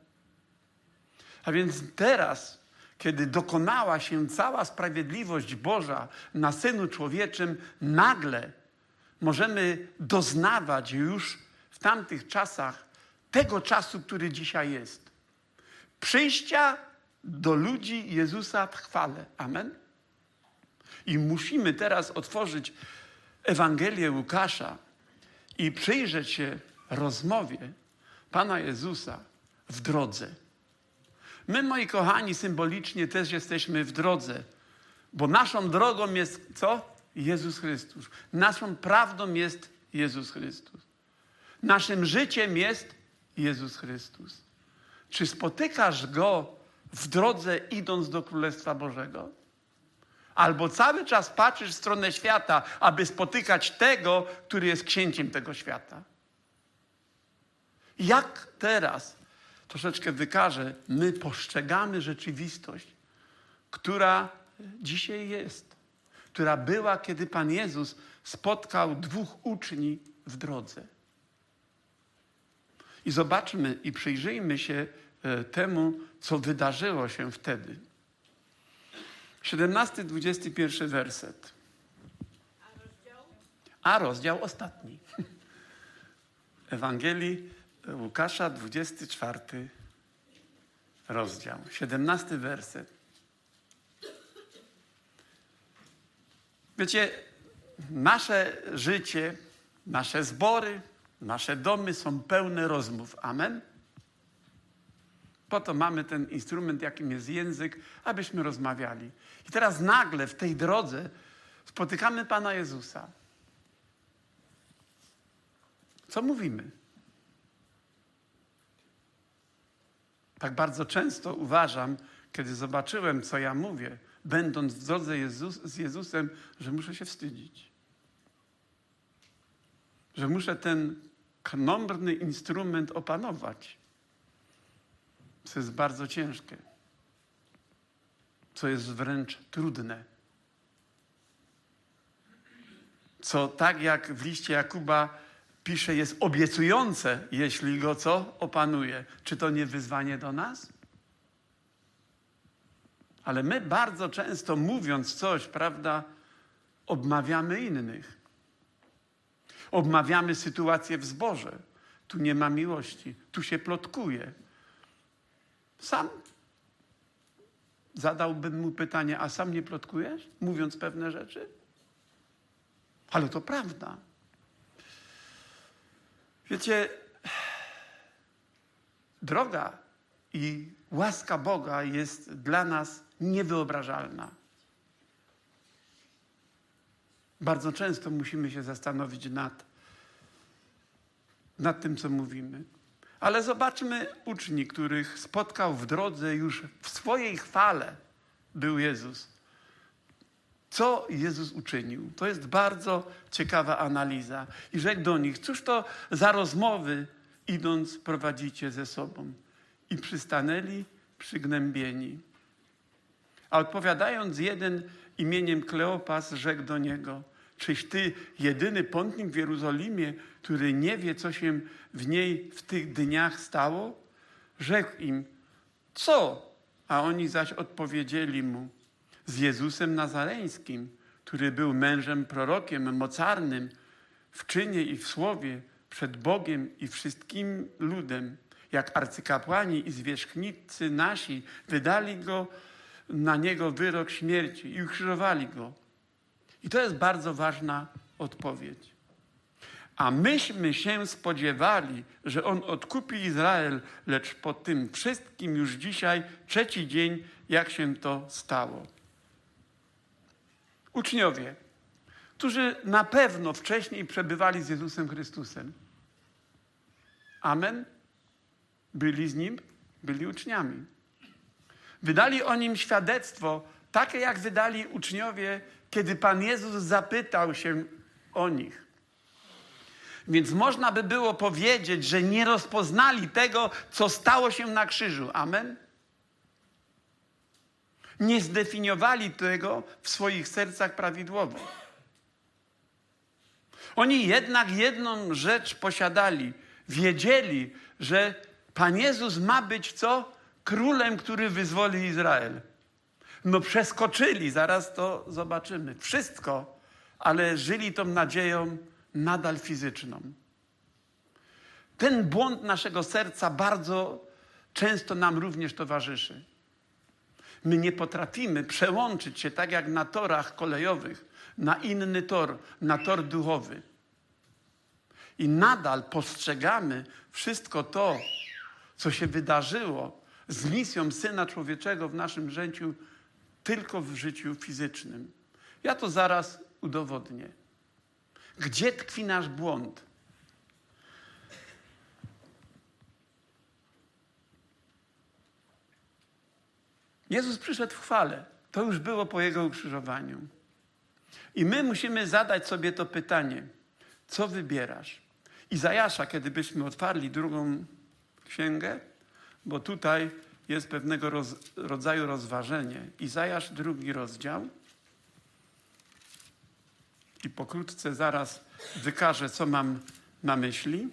A więc teraz, kiedy dokonała się cała sprawiedliwość Boża na Synu Człowieczym, nagle możemy doznawać już w tamtych czasach tego czasu, który dzisiaj jest. Przyjścia do ludzi Jezusa w chwale. Amen? I musimy teraz otworzyć Ewangelię Łukasza i przyjrzeć się rozmowie Pana Jezusa w drodze. My, moi kochani, symbolicznie też jesteśmy w drodze, bo naszą drogą jest co? Jezus Chrystus. Naszą prawdą jest Jezus Chrystus. Naszym życiem jest Jezus Chrystus. Czy spotykasz Go w drodze, idąc do Królestwa Bożego? Albo cały czas patrzysz w stronę świata, aby spotykać tego, który jest księciem tego świata? Jak teraz, troszeczkę wykażę, my postrzegamy rzeczywistość, która dzisiaj jest, która była, kiedy Pan Jezus spotkał dwóch uczniów w drodze. I zobaczmy i przyjrzyjmy się temu, co wydarzyło się wtedy. siedemnasty, dwudziesty pierwszy werset. A rozdział? A rozdział ostatni. Ewangelii Łukasza, dwudziesty czwarty rozdział, siedemnasty werset. Wiecie, nasze życie, nasze zbory, nasze domy są pełne rozmów. Amen? Po to mamy ten instrument, jakim jest język, abyśmy rozmawiali. I teraz nagle w tej drodze spotykamy Pana Jezusa. Co mówimy? Tak bardzo często uważam, kiedy zobaczyłem, co ja mówię, będąc w drodze Jezus, z Jezusem, że muszę się wstydzić. Że muszę ten knomrny instrument opanować. Co jest bardzo ciężkie. Co jest wręcz trudne. Co tak jak w liście Jakuba pisze, jest obiecujące, jeśli go co? Opanuje. Czy to nie wyzwanie do nas? Ale my bardzo często mówiąc coś, prawda, obmawiamy innych. Obmawiamy sytuację w zborze. Tu nie ma miłości. Tu się plotkuje. Sam zadałbym mu pytanie, a sam nie plotkujesz? Mówiąc pewne rzeczy? Ale to prawda. Wiecie, droga i łaska Boga jest dla nas niewyobrażalna. Bardzo często musimy się zastanowić nad, nad tym, co mówimy. Ale zobaczmy uczniów, których spotkał w drodze już w swojej chwale był Jezus. Co Jezus uczynił? To jest bardzo ciekawa analiza. I rzekł do nich, cóż to za rozmowy idąc prowadzicie ze sobą? I przystanęli przygnębieni. A odpowiadając jeden imieniem Kleopas, rzekł do niego, czyś ty jedyny pątnik w Jerozolimie, który nie wie, co się w niej w tych dniach stało? Rzekł im, co? A oni zaś odpowiedzieli mu, z Jezusem Nazareńskim, który był mężem prorokiem, mocarnym w czynie i w słowie, przed Bogiem i wszystkim ludem, jak arcykapłani i zwierzchnicy nasi wydali go na niego wyrok śmierci i ukrzyżowali go. I to jest bardzo ważna odpowiedź. A myśmy się spodziewali, że on odkupi Izrael, lecz po tym wszystkim już dzisiaj trzeci dzień, jak się to stało. Uczniowie, którzy na pewno wcześniej przebywali z Jezusem Chrystusem. Amen? Byli z Nim, byli uczniami. Wydali o Nim świadectwo, takie jak wydali uczniowie, kiedy Pan Jezus zapytał się o nich. Więc można by było powiedzieć, że nie rozpoznali tego, co stało się na krzyżu. Amen? Nie zdefiniowali tego w swoich sercach prawidłowo. Oni jednak jedną rzecz posiadali. Wiedzieli, że Pan Jezus ma być co? Królem, który wyzwoli Izrael. No przeskoczyli, zaraz to zobaczymy. Wszystko, ale żyli tą nadzieją nadal fizyczną. Ten błąd naszego serca bardzo często nam również towarzyszy. My nie potrafimy przełączyć się tak jak na torach kolejowych, na inny tor, na tor duchowy. I nadal postrzegamy wszystko to, co się wydarzyło z misją Syna Człowieczego w naszym życiu, tylko w życiu fizycznym. Ja to zaraz udowodnię. Gdzie tkwi nasz błąd? Jezus przyszedł w chwale. To już było po Jego ukrzyżowaniu. I my musimy zadać sobie to pytanie. Co wybierasz? Izajasza, kiedy byśmy otwarli drugą księgę, bo tutaj jest pewnego roz, rodzaju rozważenie. Izajasz, drugi rozdział. I pokrótce zaraz wykażę, co mam na myśli.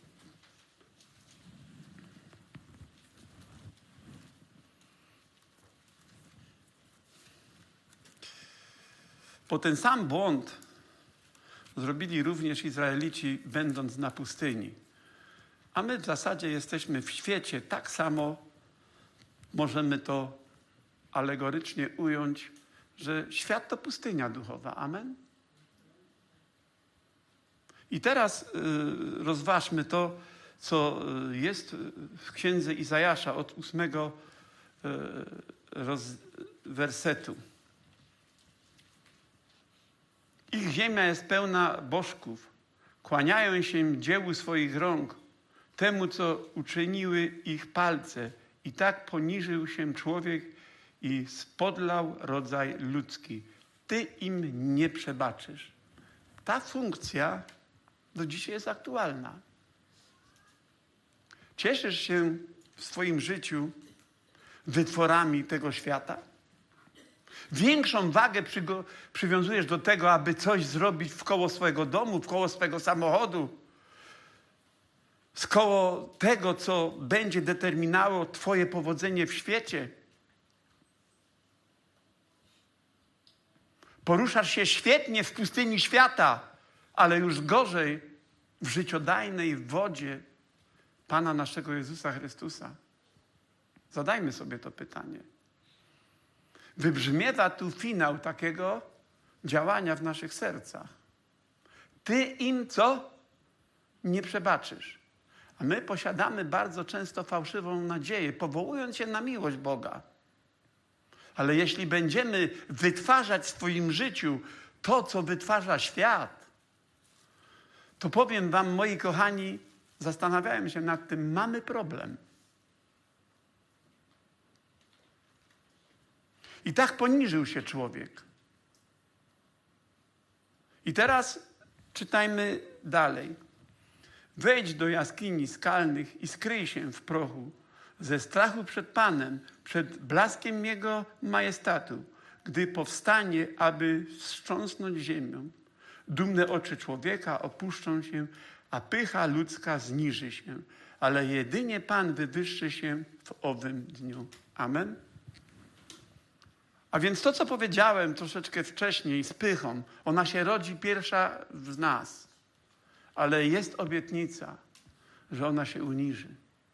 Bo ten sam błąd zrobili również Izraelici, będąc na pustyni. A my w zasadzie jesteśmy w świecie, tak samo możemy to alegorycznie ująć, że świat to pustynia duchowa. Amen? I teraz y, rozważmy to, co jest w księdze Izajasza od ósmego y, roz, wersetu. Ich ziemia jest pełna bożków. Kłaniają się dziełu swoich rąk, temu, co uczyniły ich palce. I tak poniżył się człowiek i spodlał rodzaj ludzki. Ty im nie przebaczysz. Ta funkcja do dzisiaj jest aktualna. Cieszysz się w swoim życiu wytworami tego świata? Większą wagę przygo- przywiązujesz do tego, aby coś zrobić wkoło swojego domu, wkoło swojego samochodu, wkoło tego, co będzie determinało twoje powodzenie w świecie. Poruszasz się świetnie w pustyni świata, ale już gorzej w życiodajnej wodzie Pana naszego Jezusa Chrystusa. Zadajmy sobie to pytanie. Wybrzmiewa tu finał takiego działania w naszych sercach. Ty im co? Nie przebaczysz. A my posiadamy bardzo często fałszywą nadzieję, powołując się na miłość Boga. Ale jeśli będziemy wytwarzać w swoim życiu to, co wytwarza świat, to powiem wam, moi kochani, zastanawiałem się nad tym, mamy problem. I tak poniżył się człowiek. I teraz czytajmy dalej. Wejdź do jaskini skalnych i skryj się w prochu, ze strachu przed Panem, przed blaskiem Jego majestatu, gdy powstanie, aby wstrząsnąć ziemią. Dumne oczy człowieka opuszczą się, a pycha ludzka zniży się, ale jedynie Pan wywyższy się w owym dniu. Amen. A więc to, co powiedziałem troszeczkę wcześniej z pychą, ona się rodzi pierwsza w nas. Ale jest obietnica, że ona się uniży.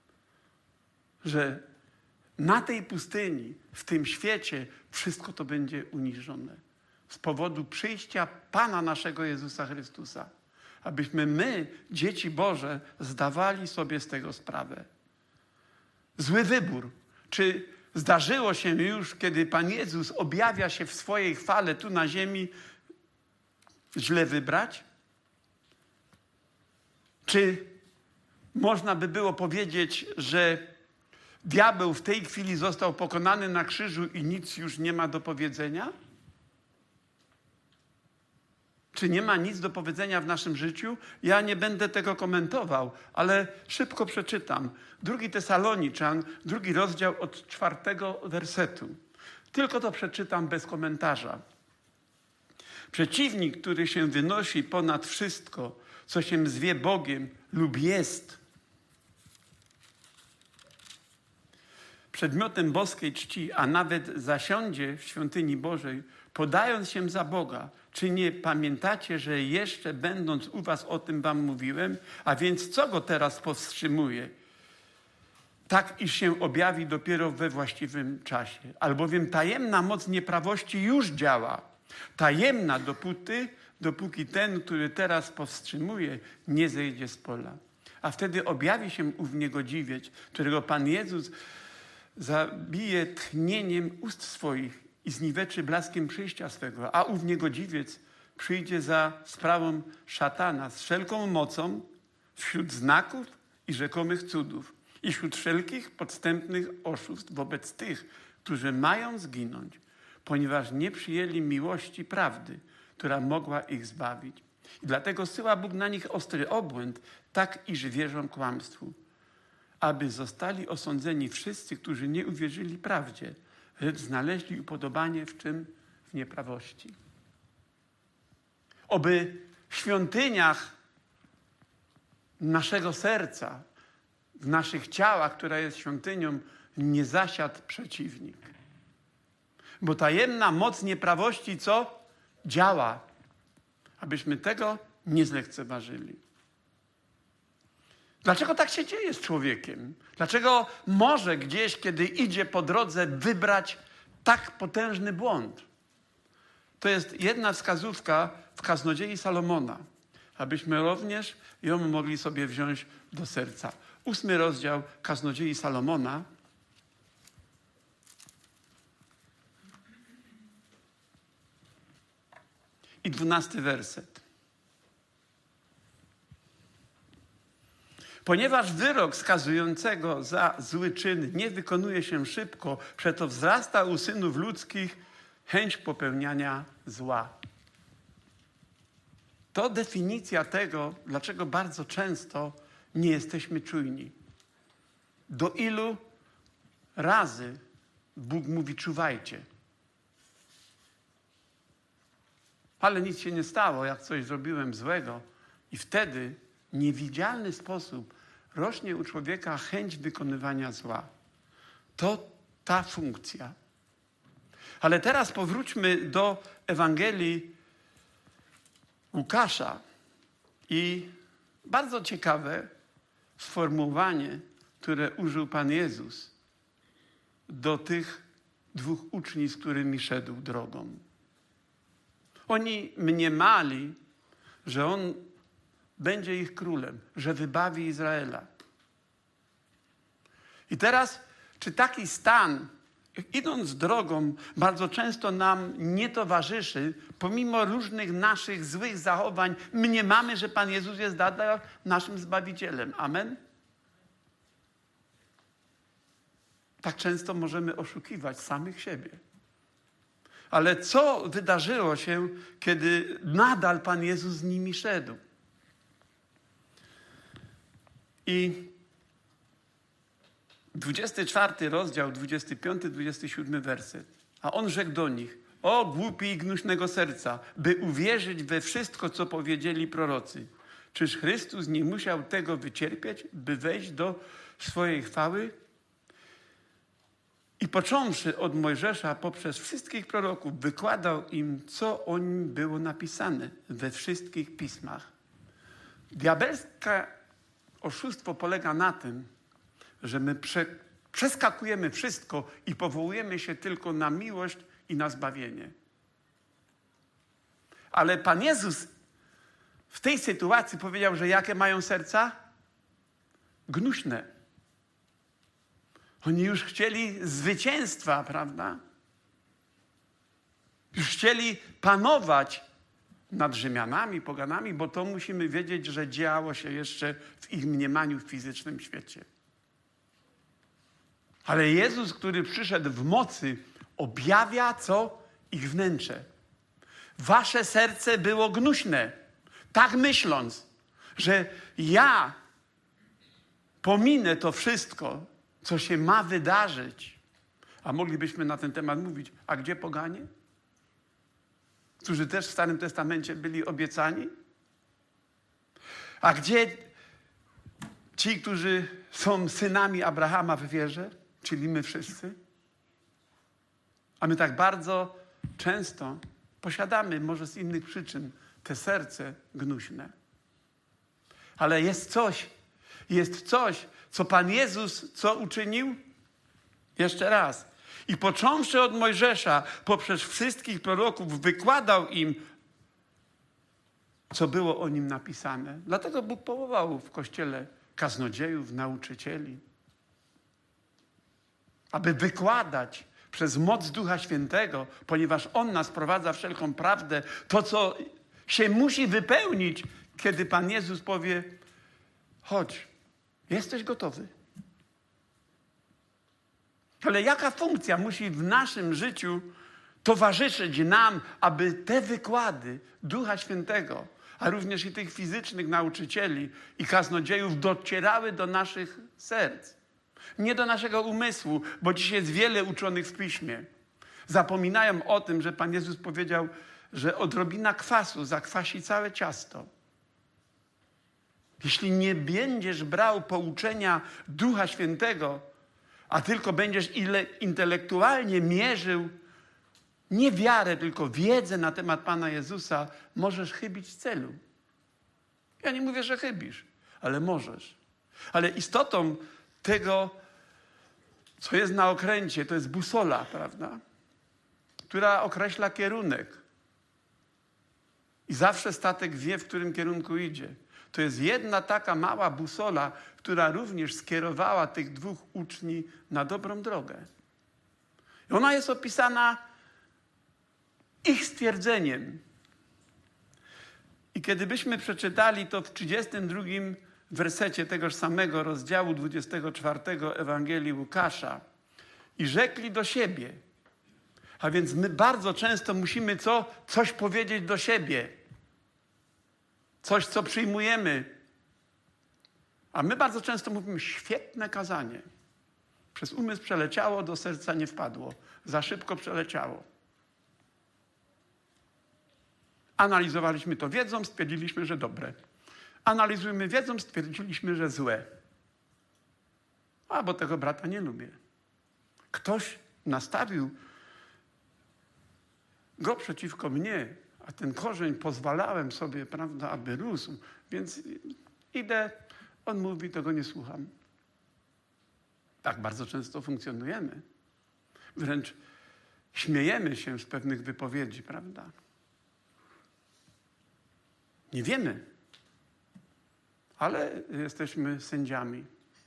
Że na tej pustyni, w tym świecie, wszystko to będzie uniżone. Z powodu przyjścia Pana naszego Jezusa Chrystusa. Abyśmy my, dzieci Boże, zdawali sobie z tego sprawę. Zły wybór. Czy zdarzyło się już, kiedy Pan Jezus objawia się w swojej chwale tu na ziemi, źle wybrać? Czy można by było powiedzieć, że diabeł w tej chwili został pokonany na krzyżu i nic już nie ma do powiedzenia? Czy nie ma nic do powiedzenia w naszym życiu? Ja nie będę tego komentował, ale szybko przeczytam. Drugi Tesaloniczan, drugi rozdział od czwartego wersetu. Tylko to przeczytam bez komentarza. Przeciwnik, który się wynosi ponad wszystko, co się zwie Bogiem lub jest przedmiotem boskiej czci, a nawet zasiądzie w świątyni Bożej, podając się za Boga. Czy nie pamiętacie, że jeszcze będąc u was o tym wam mówiłem? A więc co go teraz powstrzymuje? Tak, iż się objawi dopiero we właściwym czasie. Albowiem tajemna moc nieprawości już działa. Tajemna dopóty, dopóki ten, który teraz powstrzymuje, nie zejdzie z pola. A wtedy objawi się ów niegodziwiec, którego Pan Jezus zabije tchnieniem ust swoich i zniweczy blaskiem przyjścia swego. A ów niegodziwiec przyjdzie za sprawą szatana z wszelką mocą wśród znaków i rzekomych cudów i wśród wszelkich podstępnych oszustw wobec tych, którzy mają zginąć, ponieważ nie przyjęli miłości prawdy, która mogła ich zbawić. I dlatego zsyła Bóg na nich ostry obłęd, tak iż wierzą kłamstwu. aby zostali osądzeni wszyscy, którzy nie uwierzyli prawdzie, lecz znaleźli upodobanie w czym? W nieprawości. Oby w świątyniach naszego serca, w naszych ciałach, która jest świątynią, nie zasiadł przeciwnik. Bo tajemna moc nieprawości co? Działa. Abyśmy tego nie zlekceważyli. Dlaczego tak się dzieje z człowiekiem? Dlaczego może gdzieś, kiedy idzie po drodze, wybrać tak potężny błąd? To jest jedna wskazówka w Kaznodziei Salomona, abyśmy również ją mogli sobie wziąć do serca. Ósmy rozdział Kaznodziei Salomona. I dwunasty werset. Ponieważ wyrok skazującego za zły czyn nie wykonuje się szybko, przeto wzrasta u synów ludzkich chęć popełniania zła. To definicja tego, dlaczego bardzo często nie jesteśmy czujni. Do ilu razy Bóg mówi czuwajcie. Ale nic się nie stało, jak coś zrobiłem złego. I wtedy w niewidzialny sposób rośnie u człowieka chęć wykonywania zła. To ta funkcja. Ale teraz powróćmy do Ewangelii Łukasza. I bardzo ciekawe sformułowanie, które użył Pan Jezus do tych dwóch uczniów, z którymi szedł drogą. Oni mniemali, że On będzie ich królem, że wybawi Izraela. I teraz, czy taki stan, idąc drogą, bardzo często nam nie towarzyszy, pomimo różnych naszych złych zachowań, mniemamy, że Pan Jezus jest nadal naszym Zbawicielem. Amen? Tak często możemy oszukiwać samych siebie. Ale co wydarzyło się, kiedy nadal Pan Jezus z nimi szedł? I dwudziesty czwarty rozdział, dwudziesty piąty, dwudziesty siódmy werset. A On rzekł do nich: o głupi i gnuśnego serca, by uwierzyć we wszystko, co powiedzieli prorocy. Czyż Chrystus nie musiał tego wycierpieć, by wejść do swojej chwały? I począwszy od Mojżesza poprzez wszystkich proroków, wykładał im, co o nim było napisane we wszystkich pismach. Diabelskie oszustwo polega na tym, że my prze, przeskakujemy wszystko i powołujemy się tylko na miłość i na zbawienie. Ale Pan Jezus w tej sytuacji powiedział, że jakie mają serca? Gnuśne. Oni już chcieli zwycięstwa, prawda? Już chcieli panować nad Rzymianami, poganami, bo to musimy wiedzieć, że działo się jeszcze w ich mniemaniu w fizycznym świecie. Ale Jezus, który przyszedł w mocy, objawia co? Ich wnętrze. Wasze serce było gnuśne, tak myśląc, że ja pominę to wszystko, co się ma wydarzyć. A moglibyśmy na ten temat mówić, a gdzie poganie? Którzy też w Starym Testamencie byli obiecani? A gdzie ci, którzy są synami Abrahama w wierze, czyli my wszyscy? A my tak bardzo często posiadamy, może z innych przyczyn, te serce gnuśne. Ale jest coś, jest coś, co Pan Jezus co uczynił? Jeszcze raz. I począwszy od Mojżesza, poprzez wszystkich proroków, wykładał im, co było o nim napisane. Dlatego Bóg powołał w Kościele kaznodziejów, nauczycieli, aby wykładać przez moc Ducha Świętego, ponieważ On nas prowadza wszelką prawdę, to, co się musi wypełnić, kiedy Pan Jezus powie: chodź, jesteś gotowy. Ale jaka funkcja musi w naszym życiu towarzyszyć nam, aby te wykłady Ducha Świętego, a również i tych fizycznych nauczycieli i kaznodziejów docierały do naszych serc. Nie do naszego umysłu, bo dzisiaj jest wiele uczonych w Piśmie. Zapominają o tym, że Pan Jezus powiedział, że odrobina kwasu zakwasi całe ciasto. Jeśli nie będziesz brał pouczenia Ducha Świętego, a tylko będziesz ile intelektualnie mierzył nie wiarę, tylko wiedzę na temat Pana Jezusa, możesz chybić celu. Ja nie mówię, że chybisz, ale możesz. Ale istotą tego, co jest na okręcie, to jest busola, prawda? Która określa kierunek. I zawsze statek wie, w którym kierunku idzie. To jest jedna taka mała busola, która również skierowała tych dwóch uczniów na dobrą drogę. I ona jest opisana ich stwierdzeniem. I kiedy byśmy przeczytali to w trzydziestym drugim wersecie tegoż samego rozdziału dwudziestego czwartego Ewangelii Łukasza, i rzekli do siebie. A więc my bardzo często musimy co? Coś powiedzieć do siebie. Coś, co przyjmujemy. A my bardzo często mówimy, świetne kazanie. Przez umysł przeleciało, do serca nie wpadło. Za szybko przeleciało. Analizowaliśmy to wiedzą, stwierdziliśmy, że dobre. Analizujemy wiedzą, stwierdziliśmy, że złe. A, bo tego brata nie lubię. Ktoś nastawił go przeciwko mnie, a ten korzeń pozwalałem sobie, prawda, aby rósł. Więc idę, on mówi, tego nie słucham. Tak bardzo często funkcjonujemy. Wręcz śmiejemy się z pewnych wypowiedzi, prawda? Nie wiemy, ale jesteśmy sędziami.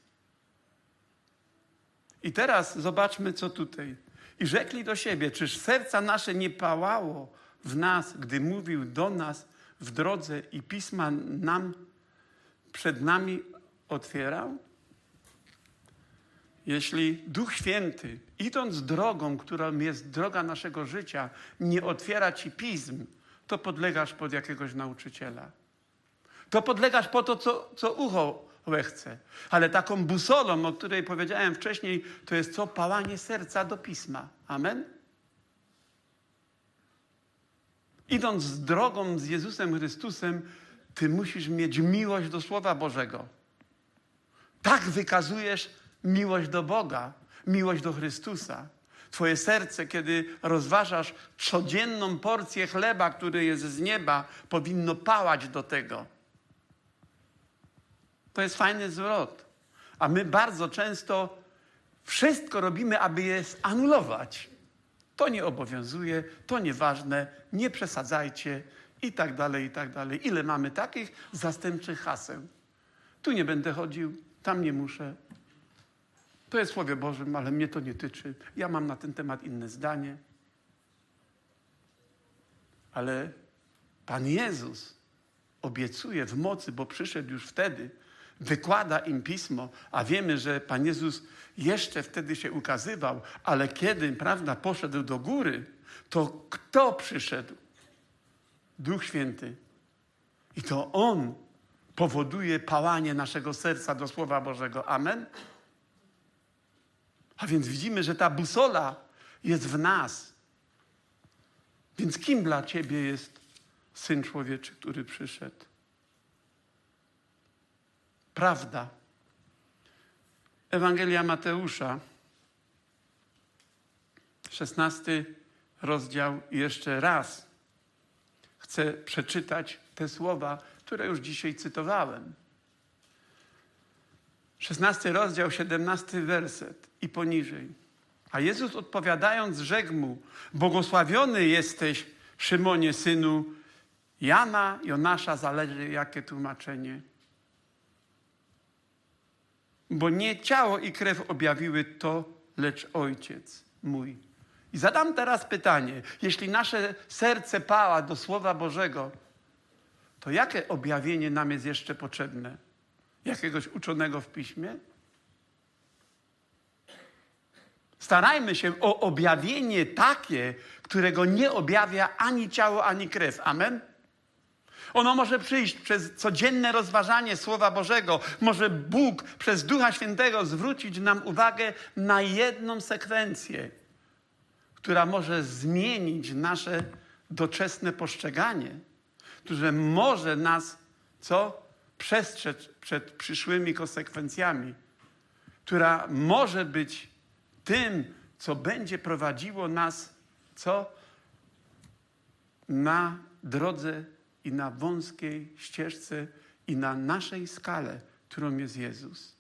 I teraz zobaczmy, co tutaj. I rzekli do siebie, czyż serca nasze nie pałało w nas, gdy mówił do nas w drodze i pisma nam przed nami otwierał? Jeśli Duch Święty, idąc drogą, którą jest droga naszego życia, nie otwiera ci pism, to podlegasz pod jakiegoś nauczyciela. To podlegasz po to, co, co ucho chce. Ale taką busolą, o której powiedziałem wcześniej, to jest co? Pałanie serca do pisma. Amen? Idąc z drogą z Jezusem Chrystusem, ty musisz mieć miłość do Słowa Bożego. Tak wykazujesz miłość do Boga, miłość do Chrystusa. Twoje serce, kiedy rozważasz codzienną porcję chleba, który jest z nieba, powinno pałać do tego. To jest fajny zwrot. A my bardzo często wszystko robimy, aby je anulować. To nie obowiązuje, to nieważne, nie przesadzajcie i tak dalej, i tak dalej. Ile mamy takich zastępczych haseł? Tu nie będę chodził, tam nie muszę. To jest w Słowie Bożym, ale mnie to nie tyczy. Ja mam na ten temat inne zdanie. Ale Pan Jezus obiecuje w mocy, bo przyszedł już wtedy, wykłada im Pismo, a wiemy, że Pan Jezus jeszcze wtedy się ukazywał, ale kiedy, prawda, poszedł do góry, to kto przyszedł? Duch Święty. I to On powoduje pałanie naszego serca do Słowa Bożego. Amen? A więc widzimy, że ta busola jest w nas. Więc kim dla ciebie jest Syn Człowieczy, który przyszedł? Prawda. Ewangelia Mateusza, szesnasty rozdział. Jeszcze raz chcę przeczytać te słowa, które już dzisiaj cytowałem. szesnasty rozdział, siedemnasty werset i poniżej. A Jezus odpowiadając rzekł mu, błogosławiony jesteś, Szymonie, synu Jana, Jonasza, zależy jakie tłumaczenie. Bo nie ciało i krew objawiły to, lecz Ojciec mój. I zadam teraz pytanie. Jeśli nasze serce pała do Słowa Bożego, to jakie objawienie nam jest jeszcze potrzebne? Jakiegoś uczonego w Piśmie? Starajmy się o objawienie takie, którego nie objawia ani ciało, ani krew. Amen? Ono może przyjść przez codzienne rozważanie Słowa Bożego. Może Bóg przez Ducha Świętego zwrócić nam uwagę na jedną sekwencję, która może zmienić nasze doczesne postrzeganie, które może nas, co? Przestrzec przed przyszłymi konsekwencjami, która może być tym, co będzie prowadziło nas, co? Na drodze i na wąskiej ścieżce i na naszej skale, którą jest Jezus.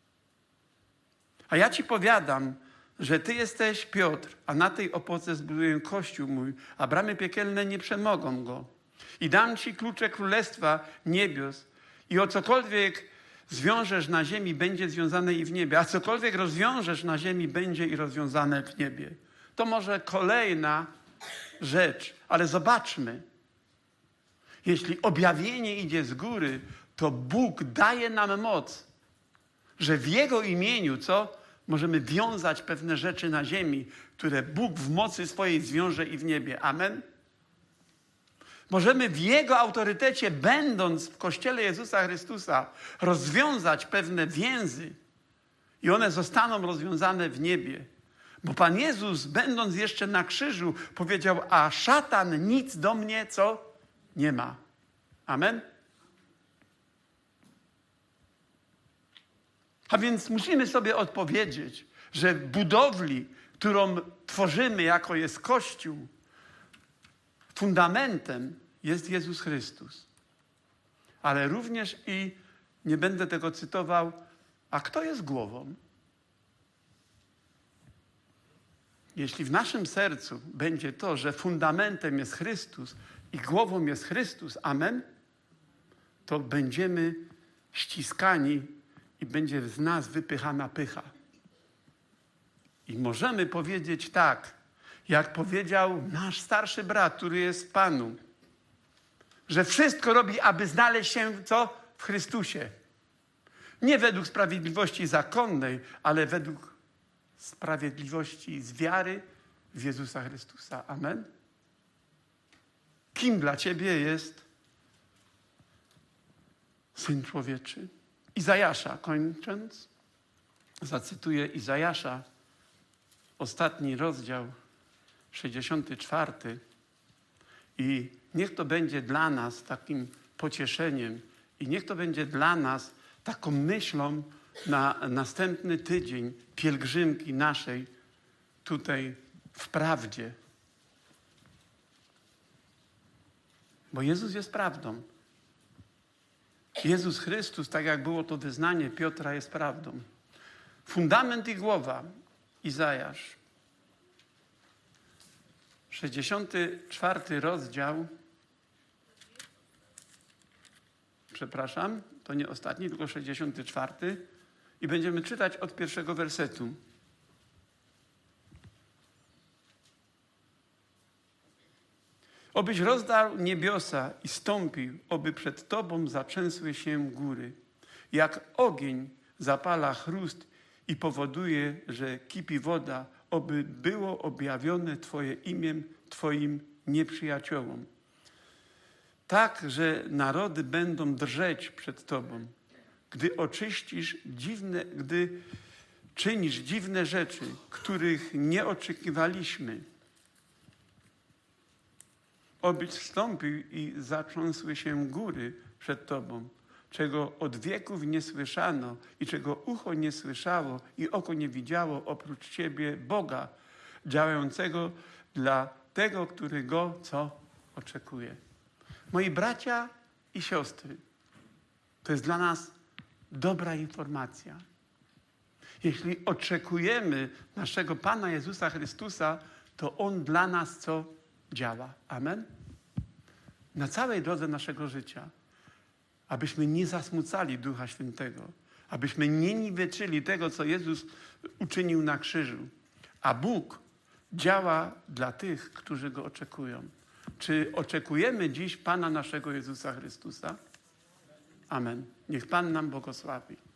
A ja ci powiadam, że ty jesteś Piotr, a na tej opoce zbuduję Kościół mój, a bramy piekielne nie przemogą go. I dam ci klucze Królestwa Niebios i o cokolwiek zwiążesz na ziemi, będzie związane i w niebie, a cokolwiek rozwiążesz na ziemi, będzie i rozwiązane w niebie. To może kolejna rzecz, ale zobaczmy. Jeśli objawienie idzie z góry, to Bóg daje nam moc, że w Jego imieniu, co? Możemy wiązać pewne rzeczy na ziemi, które Bóg w mocy swojej zwiąże i w niebie. Amen? Możemy w Jego autorytecie, będąc w Kościele Jezusa Chrystusa, rozwiązać pewne więzy i one zostaną rozwiązane w niebie. Bo Pan Jezus, będąc jeszcze na krzyżu, powiedział, a szatan nic do mnie, co? Nie ma. Amen? A więc musimy sobie odpowiedzieć, że w budowli, którą tworzymy jako jest Kościół, fundamentem jest Jezus Chrystus. Ale również i, nie będę tego cytował, a kto jest głową? Jeśli w naszym sercu będzie to, że fundamentem jest Chrystus i głową jest Chrystus, amen, to będziemy ściskani i będzie z nas wypychana pycha. I możemy powiedzieć tak, jak powiedział nasz starszy brat, który jest w Panu, że wszystko robi, aby znaleźć się, co? W Chrystusie. Nie według sprawiedliwości zakonnej, ale według sprawiedliwości z wiary w Jezusa Chrystusa. Amen? Kim dla ciebie jest Syn Człowieczy? Izajasza, kończąc, zacytuję Izajasza, ostatni rozdział, sześćdziesiąty czwarty. I niech to będzie dla nas takim pocieszeniem i niech to będzie dla nas taką myślą na następny tydzień pielgrzymki naszej tutaj w prawdzie. Bo Jezus jest prawdą. Jezus Chrystus, tak jak było to wyznanie Piotra, jest prawdą. Fundament i głowa, Izajasz. sześćdziesiąty czwarty rozdział. Przepraszam, to nie ostatni, tylko sześćdziesiąty czwarty. I będziemy czytać od pierwszego wersetu. Obyś rozdarł niebiosa i stąpił, oby przed Tobą zatrzęsły się góry. Jak ogień zapala chrust i powoduje, że kipi woda, oby było objawione Twoje imię Twoim nieprzyjaciołom. Tak, że narody będą drżeć przed Tobą, gdy oczyścisz dziwne, gdy czynisz dziwne rzeczy, których nie oczekiwaliśmy. Obyś wstąpił i zatrząsły się góry przed Tobą, czego od wieków nie słyszano i czego ucho nie słyszało i oko nie widziało oprócz Ciebie, Boga, działającego dla tego, który Go, co oczekuje. Moi bracia i siostry, to jest dla nas dobra informacja. Jeśli oczekujemy naszego Pana Jezusa Chrystusa, to On dla nas co działa. Amen? Na całej drodze naszego życia. Abyśmy nie zasmucali Ducha Świętego. Abyśmy nie niweczyli tego, co Jezus uczynił na krzyżu. A Bóg działa dla tych, którzy Go oczekują. Czy oczekujemy dziś Pana naszego Jezusa Chrystusa? Amen. Niech Pan nam błogosławi.